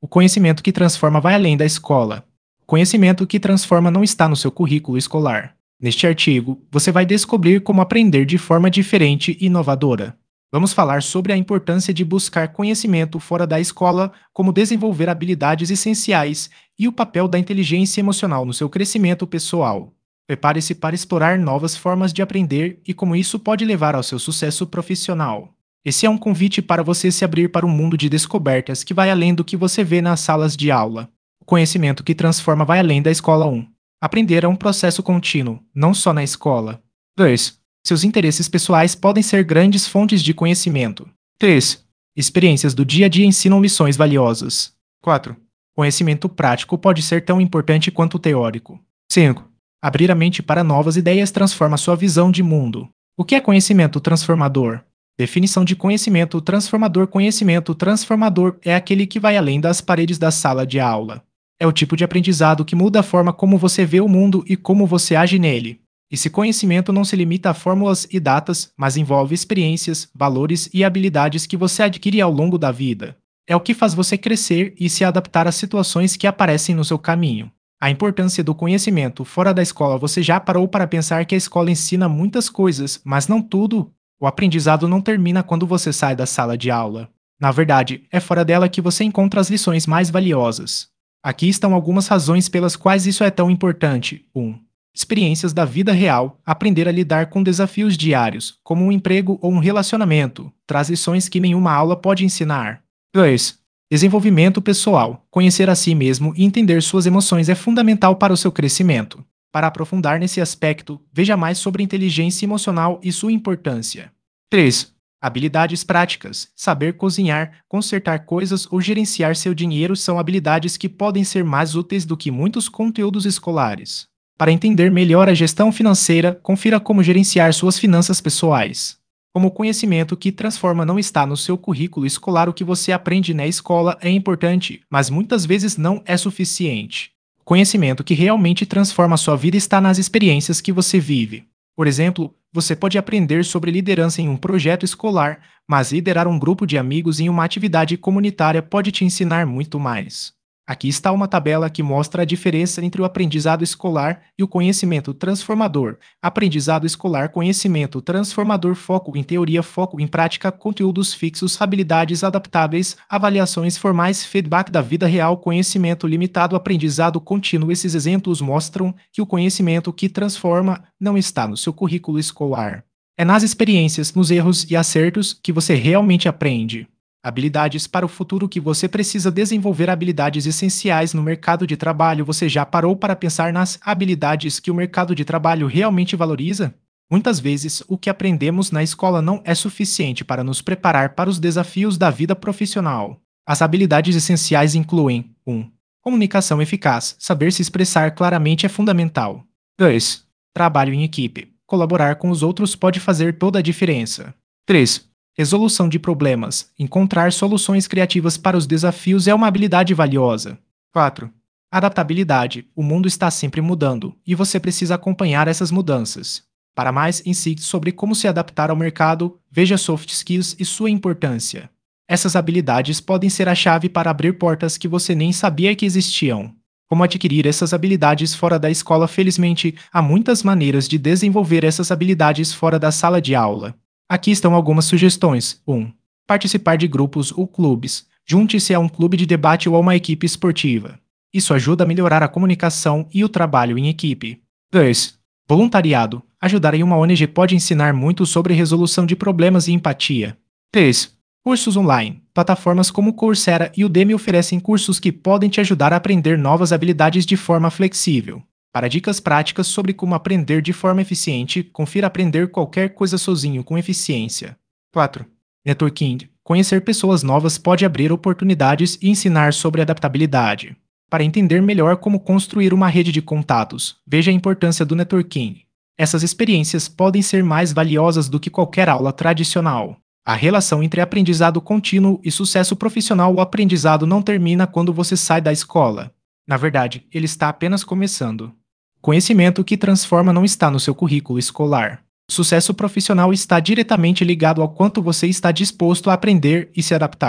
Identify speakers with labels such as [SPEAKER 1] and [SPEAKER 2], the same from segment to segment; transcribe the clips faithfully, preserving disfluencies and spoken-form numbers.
[SPEAKER 1] conhecimento que transforma vai além da escola. O conhecimento que transforma não está no seu currículo escolar. Neste artigo, você vai descobrir como aprender de forma diferente e inovadora. Vamos falar sobre a importância de buscar conhecimento fora da escola, como desenvolver habilidades essenciais e o papel da inteligência emocional no seu crescimento pessoal. Prepare-se para explorar novas formas de aprender e como isso pode levar ao seu sucesso profissional. Esse é um convite para você se abrir para um mundo de descobertas que vai além do que você vê nas salas de aula. O conhecimento que transforma vai além da escola um. Aprender é um processo contínuo, não só na escola. dois. Seus interesses pessoais podem ser grandes fontes de conhecimento. três. Experiências do dia a dia ensinam lições valiosas. quatro. Conhecimento prático pode ser tão importante quanto o teórico. cinco. Abrir a mente para novas ideias transforma sua visão de mundo. O que é conhecimento transformador? Definição de conhecimento transformador. Conhecimento transformador é aquele que vai além das paredes da sala de aula. É o tipo de aprendizado que muda a forma como você vê o mundo e como você age nele. Esse conhecimento não se limita a fórmulas e datas, mas envolve experiências, valores e habilidades que você adquire ao longo da vida. É o que faz você crescer e se adaptar às situações que aparecem no seu caminho. A importância do conhecimento fora da escola. Você já parou para pensar que a escola ensina muitas coisas, mas não tudo? O aprendizado não termina quando você sai da sala de aula. Na verdade, é fora dela que você encontra as lições mais valiosas. Aqui estão algumas razões pelas quais isso é tão importante. um. Experiências da vida real. Aprender a lidar com desafios diários, como um emprego ou um relacionamento, traz lições que nenhuma aula pode ensinar. dois. Desenvolvimento pessoal. Conhecer a si mesmo e entender suas emoções é fundamental para o seu crescimento. Para aprofundar nesse aspecto, veja mais sobre inteligência emocional e sua importância. três. Habilidades práticas. Saber cozinhar, consertar coisas ou gerenciar seu dinheiro são habilidades que podem ser mais úteis do que muitos conteúdos escolares. Para entender melhor a gestão financeira, confira como gerenciar suas finanças pessoais. Como o conhecimento que transforma não está no seu currículo escolar, o que você aprende na escola é importante, mas muitas vezes não é suficiente. O conhecimento que realmente transforma a sua vida está nas experiências que você vive. Por exemplo, você pode aprender sobre liderança em um projeto escolar, mas liderar um grupo de amigos em uma atividade comunitária pode te ensinar muito mais. Aqui está uma tabela que mostra a diferença entre o aprendizado escolar e o conhecimento transformador. Aprendizado escolar, conhecimento transformador, foco em teoria, foco em prática, conteúdos fixos, habilidades adaptáveis, avaliações formais, feedback da vida real, conhecimento limitado, aprendizado contínuo. Esses exemplos mostram que o conhecimento que transforma não está no seu currículo escolar. É nas experiências, nos erros e acertos que você realmente aprende. Habilidades para o futuro. Que você precisa desenvolver habilidades essenciais no mercado de trabalho. Você já parou para pensar nas habilidades que o mercado de trabalho realmente valoriza? Muitas vezes, o que aprendemos na escola não é suficiente para nos preparar para os desafios da vida profissional. As habilidades essenciais incluem: um. Comunicação eficaz. Saber se expressar claramente é fundamental. dois. Trabalho em equipe. Colaborar com os outros pode fazer toda a diferença. três. Resolução de problemas. Encontrar soluções criativas para os desafios é uma habilidade valiosa. quatro. Adaptabilidade. O mundo está sempre mudando, e você precisa acompanhar essas mudanças. Para mais insights sobre como se adaptar ao mercado, veja soft skills e sua importância. Essas habilidades podem ser a chave para abrir portas que você nem sabia que existiam. Como adquirir essas habilidades fora da escola? Felizmente, há muitas maneiras de desenvolver essas habilidades fora da sala de aula. Aqui estão algumas sugestões. um. Participar de grupos ou clubes. Junte-se a um clube de debate ou a uma equipe esportiva. Isso ajuda a melhorar a comunicação e o trabalho em equipe. dois. Voluntariado. Ajudar em uma O N G pode ensinar muito sobre resolução de problemas e empatia. três. Cursos online. Plataformas como Coursera e Udemy oferecem cursos que podem te ajudar a aprender novas habilidades de forma flexível. Para dicas práticas sobre como aprender de forma eficiente, confira Aprender Qualquer Coisa Sozinho com Eficiência. quatro. Networking. Conhecer pessoas novas pode abrir oportunidades e ensinar sobre adaptabilidade. Para entender melhor como construir uma rede de contatos, veja a importância do networking. Essas experiências podem ser mais valiosas do que qualquer aula tradicional. A relação entre aprendizado contínuo e sucesso profissional. O aprendizado não termina quando você sai da escola. Na verdade, ele está apenas começando. Conhecimento que transforma não está no seu currículo escolar. O sucesso profissional está diretamente ligado ao quanto você está disposto a aprender e se adaptar.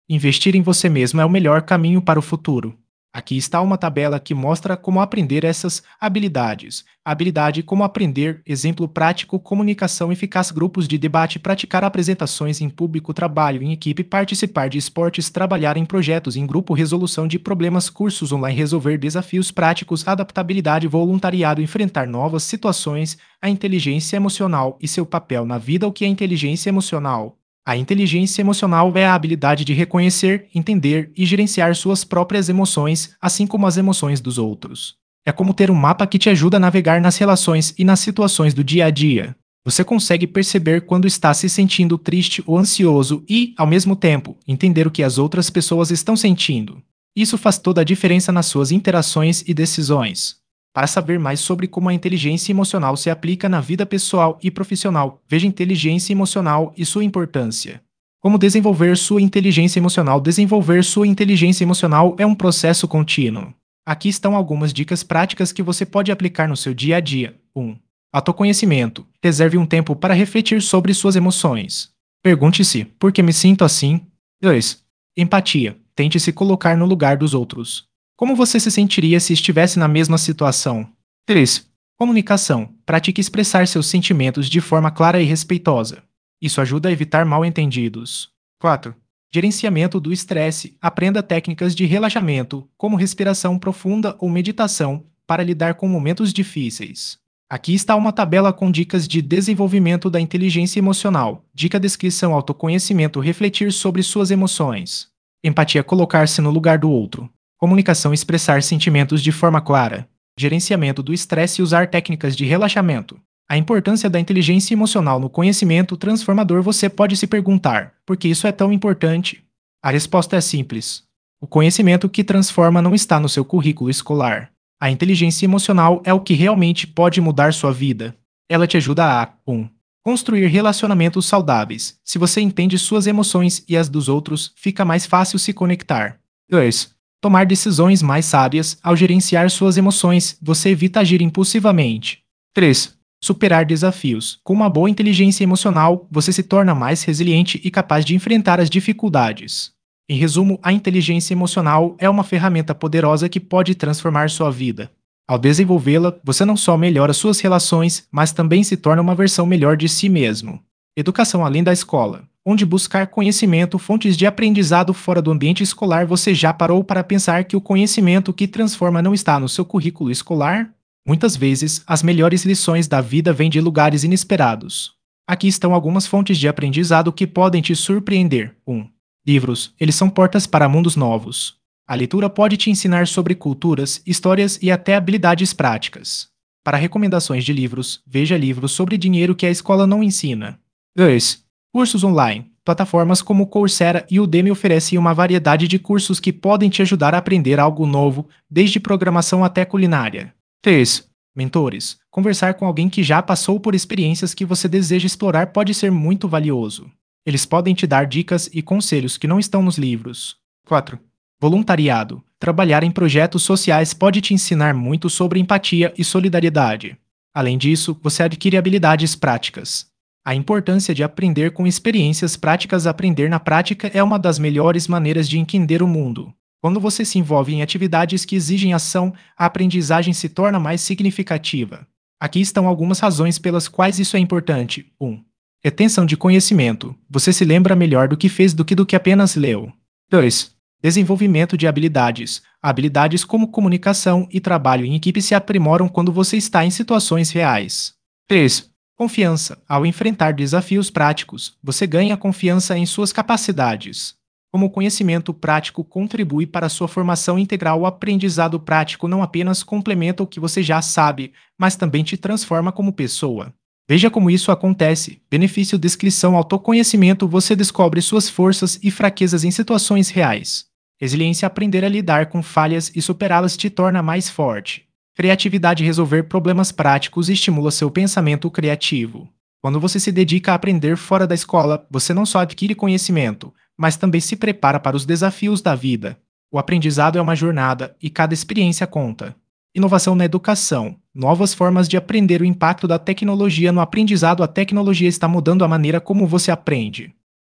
[SPEAKER 1] Investir em você mesmo é o melhor caminho para o futuro. Aqui está uma tabela que mostra como aprender essas habilidades. Habilidade como aprender, exemplo prático, comunicação eficaz, grupos de debate, praticar apresentações em público, trabalho em equipe, participar de esportes, trabalhar em projetos em grupo, resolução de problemas, cursos online, resolver desafios práticos, adaptabilidade, voluntariado, enfrentar novas situações, a inteligência emocional e seu papel na vida. O que é inteligência emocional? A inteligência emocional é a habilidade de reconhecer, entender e gerenciar suas próprias emoções, assim como as emoções dos outros. É como ter um mapa que te ajuda a navegar nas relações e nas situações do dia a dia. Você consegue perceber quando está se sentindo triste ou ansioso e, ao mesmo tempo, entender o que as outras pessoas estão sentindo. Isso faz toda a diferença nas suas interações e decisões. Para saber mais sobre como a inteligência emocional se aplica na vida pessoal e profissional, veja inteligência emocional e sua importância. Como desenvolver sua inteligência emocional? Desenvolver sua inteligência emocional é um processo contínuo. Aqui estão algumas dicas práticas que você pode aplicar no seu dia a dia. um. Autoconhecimento. Reserve um tempo para refletir sobre suas emoções. Pergunte-se: por que me sinto assim? dois. Empatia. Tente se colocar no lugar dos outros. Como você se sentiria se estivesse na mesma situação? três. Comunicação. Pratique expressar seus sentimentos de forma clara e respeitosa. Isso ajuda a evitar mal-entendidos. quatro. Gerenciamento do estresse. Aprenda técnicas de relaxamento, como respiração profunda ou meditação, para lidar com momentos difíceis. Aqui está uma tabela com dicas de desenvolvimento da inteligência emocional. Dica: descrição, autoconhecimento, refletir sobre suas emoções. Empatia, colocar-se no lugar do outro. Comunicação, expressar sentimentos de forma clara. Gerenciamento do estresse, usar técnicas de relaxamento. A importância da inteligência emocional no conhecimento transformador. Você pode se perguntar: por que isso é tão importante? A resposta é simples. O conhecimento que transforma não está no seu currículo escolar. A inteligência emocional é o que realmente pode mudar sua vida. Ela te ajuda a um. Construir relacionamentos saudáveis. Se você entende suas emoções e as dos outros, fica mais fácil se conectar. dois. Tomar decisões mais sábias. Ao gerenciar suas emoções, você evita agir impulsivamente. três. Superar desafios. Com uma boa inteligência emocional, você se torna mais resiliente e capaz de enfrentar as dificuldades. Em resumo, a inteligência emocional é uma ferramenta poderosa que pode transformar sua vida. Ao desenvolvê-la, você não só melhora suas relações, mas também se torna uma versão melhor de si mesmo. Educação além da escola. Onde buscar conhecimento, fontes de aprendizado fora do ambiente escolar. Você já parou para pensar que o conhecimento que transforma não está no seu currículo escolar? Muitas vezes, as melhores lições da vida vêm de lugares inesperados. Aqui estão algumas fontes de aprendizado que podem te surpreender. um. Livros. Eles são portas para mundos novos. A leitura pode te ensinar sobre culturas, histórias e até habilidades práticas. Para recomendações de livros, veja livros sobre dinheiro que a escola não ensina. dois. Cursos online. Plataformas como Coursera e Udemy oferecem uma variedade de cursos que podem te ajudar a aprender algo novo, desde programação até culinária. três. Mentores. Conversar com alguém que já passou por experiências que você deseja explorar pode ser muito valioso. Eles podem te dar dicas e conselhos que não estão nos livros. quatro. Voluntariado. Trabalhar em projetos sociais pode te ensinar muito sobre empatia e solidariedade. Além disso, você adquire habilidades práticas. A importância de aprender com experiências práticas. Aprender na prática é uma das melhores maneiras de entender o mundo. Quando você se envolve em atividades que exigem ação, a aprendizagem se torna mais significativa. Aqui estão algumas razões pelas quais isso é importante. um. Retenção de conhecimento. Você se lembra melhor do que fez do que do que apenas leu. dois. Desenvolvimento de habilidades. Habilidades como comunicação e trabalho em equipe se aprimoram quando você está em situações reais. três. Confiança. Ao enfrentar desafios práticos, você ganha confiança em suas capacidades. Como o conhecimento prático contribui para a sua formação integral, o aprendizado prático não apenas complementa o que você já sabe, mas também te transforma como pessoa. Veja como isso acontece. Benefício: descrição, autoconhecimento. Você descobre suas forças e fraquezas em situações reais. Resiliência. Aprender a lidar com falhas e superá-las te torna mais forte. Criatividade. Resolver problemas práticos estimula seu pensamento criativo. Quando você se dedica a aprender fora da escola, você não só adquire conhecimento, mas também se prepara para os desafios da vida. O aprendizado é uma jornada e cada experiência conta. Inovação na educação. Novas formas de aprender. O impacto da tecnologia no aprendizado. A tecnologia está mudando a maneira como você aprende.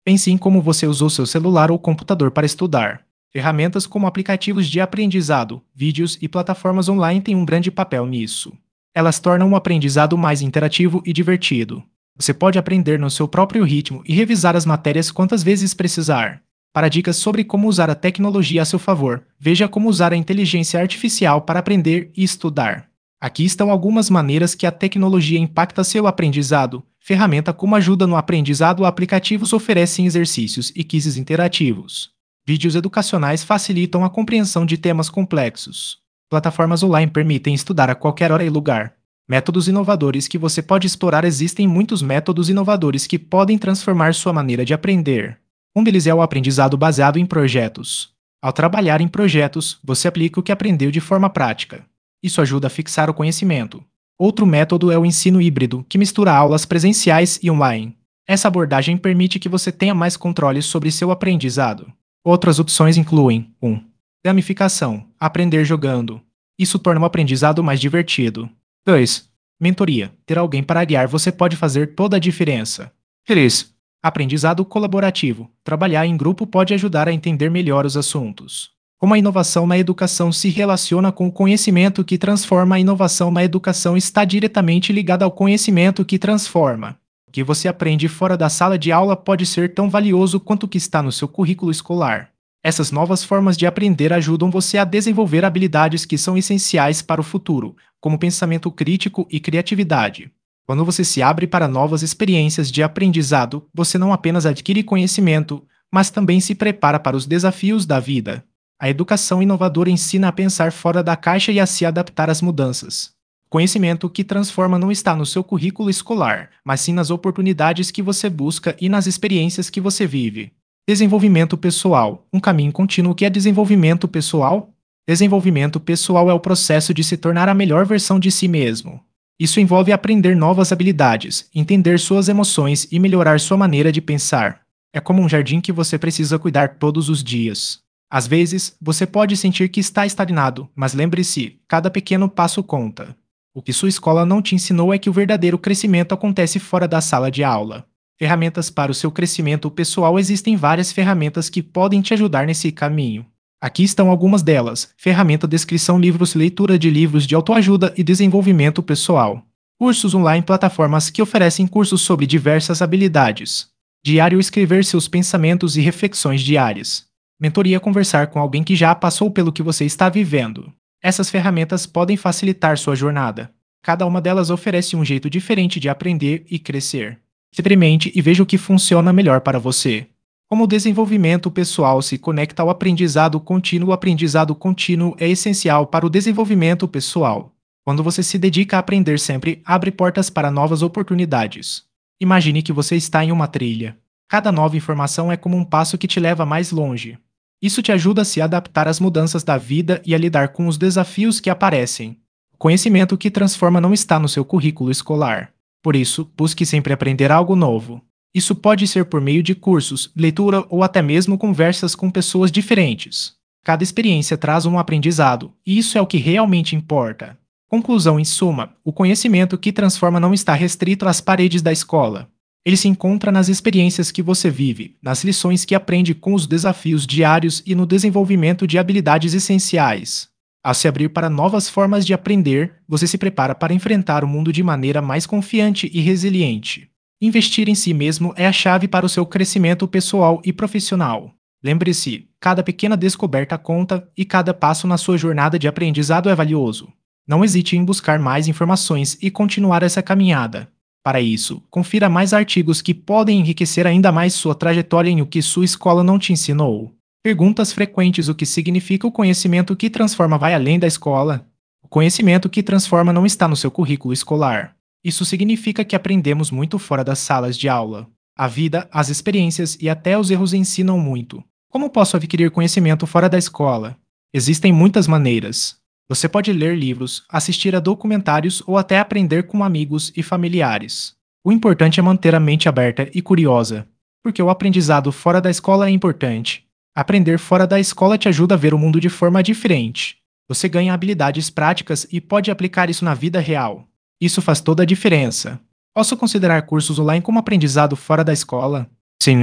[SPEAKER 1] Pense em como você usou seu celular ou computador para estudar. Ferramentas como aplicativos de aprendizado, vídeos e plataformas online têm um grande papel nisso. Elas tornam o aprendizado mais interativo e divertido. Você pode aprender no seu próprio ritmo e revisar as matérias quantas vezes precisar. Para dicas sobre como usar a tecnologia a seu favor, veja como usar a inteligência artificial para aprender e estudar. Aqui estão algumas maneiras que a tecnologia impacta seu aprendizado. Ferramenta como ajuda no aprendizado, aplicativos oferecem exercícios e quizzes interativos. Vídeos educacionais facilitam a compreensão de temas complexos. Plataformas online permitem estudar a qualquer hora e lugar. Métodos inovadores que você pode explorar. Existem muitos métodos inovadores que podem transformar sua maneira de aprender. Um deles é o aprendizado baseado em projetos. Ao trabalhar em projetos, você aplica o que aprendeu de forma prática. Isso ajuda a fixar o conhecimento. Outro método é o ensino híbrido, que mistura aulas presenciais e online. Essa abordagem permite que você tenha mais controle sobre seu aprendizado. Outras opções incluem um. Gamificação, aprender jogando. Isso torna o aprendizado mais divertido. dois. Mentoria, ter alguém para guiar você pode fazer toda a diferença. três. Aprendizado colaborativo, trabalhar em grupo pode ajudar a entender melhor os assuntos. Como a inovação na educação se relaciona com o conhecimento que transforma, a inovação na educação está diretamente ligada ao conhecimento que transforma. O que você aprende fora da sala de aula pode ser tão valioso quanto o que está no seu currículo escolar. Essas novas formas de aprender ajudam você a desenvolver habilidades que são essenciais para o futuro, como pensamento crítico e criatividade. Quando você se abre para novas experiências de aprendizado, você não apenas adquire conhecimento, mas também se prepara para os desafios da vida. A educação inovadora ensina a pensar fora da caixa e a se adaptar às mudanças. O conhecimento que transforma não está no seu currículo escolar, mas sim nas oportunidades que você busca e nas experiências que você vive. Desenvolvimento pessoal, um caminho contínuo. O que é desenvolvimento pessoal? Desenvolvimento pessoal é o processo de se tornar a melhor versão de si mesmo. Isso envolve aprender novas habilidades, entender suas emoções e melhorar sua maneira de pensar. É como um jardim que você precisa cuidar todos os dias. Às vezes, você pode sentir que está estagnado, mas lembre-se, cada pequeno passo conta. O que sua escola não te ensinou é que o verdadeiro crescimento acontece fora da sala de aula. Ferramentas para o seu crescimento pessoal. Existem várias ferramentas que podem te ajudar nesse caminho. Aqui estão algumas delas: ferramenta descrição, livros, leitura de livros de autoajuda e desenvolvimento pessoal. Cursos online, plataformas que oferecem cursos sobre diversas habilidades. Diário, escrever seus pensamentos e reflexões diárias. Mentoria, conversar com alguém que já passou pelo que você está vivendo. Essas ferramentas podem facilitar sua jornada. Cada uma delas oferece um jeito diferente de aprender e crescer. Experimente e veja o que funciona melhor para você. Como o desenvolvimento pessoal se conecta ao aprendizado contínuo. O aprendizado contínuo é essencial para o desenvolvimento pessoal. Quando você se dedica a aprender sempre, abre portas para novas oportunidades. Imagine que você está em uma trilha. Cada nova informação é como um passo que te leva mais longe. Isso te ajuda a se adaptar às mudanças da vida e a lidar com os desafios que aparecem. O conhecimento que transforma não está no seu currículo escolar. Por isso, busque sempre aprender algo novo. Isso pode ser por meio de cursos, leitura ou até mesmo conversas com pessoas diferentes. Cada experiência traz um aprendizado, e isso é o que realmente importa. Conclusão: em suma, o conhecimento que transforma não está restrito às paredes da escola. Ele se encontra nas experiências que você vive, nas lições que aprende com os desafios diários e no desenvolvimento de habilidades essenciais. Ao se abrir para novas formas de aprender, você se prepara para enfrentar o mundo de maneira mais confiante e resiliente. Investir em si mesmo é a chave para o seu crescimento pessoal e profissional. Lembre-se, cada pequena descoberta conta e cada passo na sua jornada de aprendizado é valioso. Não hesite em buscar mais informações e continuar essa caminhada. Para isso, confira mais artigos que podem enriquecer ainda mais sua trajetória em o que sua escola não te ensinou. Perguntas frequentes: o que significa o conhecimento que transforma vai além da escola? O conhecimento que transforma não está no seu currículo escolar. Isso significa que aprendemos muito fora das salas de aula. A vida, as experiências e até os erros ensinam muito. Como posso adquirir conhecimento fora da escola? Existem muitas maneiras. Você pode ler livros, assistir a documentários ou até aprender com amigos e familiares. O importante é manter a mente aberta e curiosa, porque o aprendizado fora da escola é importante. Aprender fora da escola te ajuda a ver o mundo de forma diferente. Você ganha habilidades práticas e pode aplicar isso na vida real. Isso faz toda a diferença. Posso considerar cursos online como aprendizado fora da escola? Sim.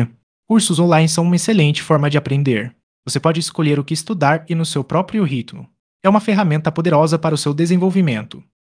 [SPEAKER 1] Cursos online são uma excelente forma de aprender. Você pode escolher o que estudar e no seu próprio ritmo. É uma ferramenta poderosa para o seu desenvolvimento.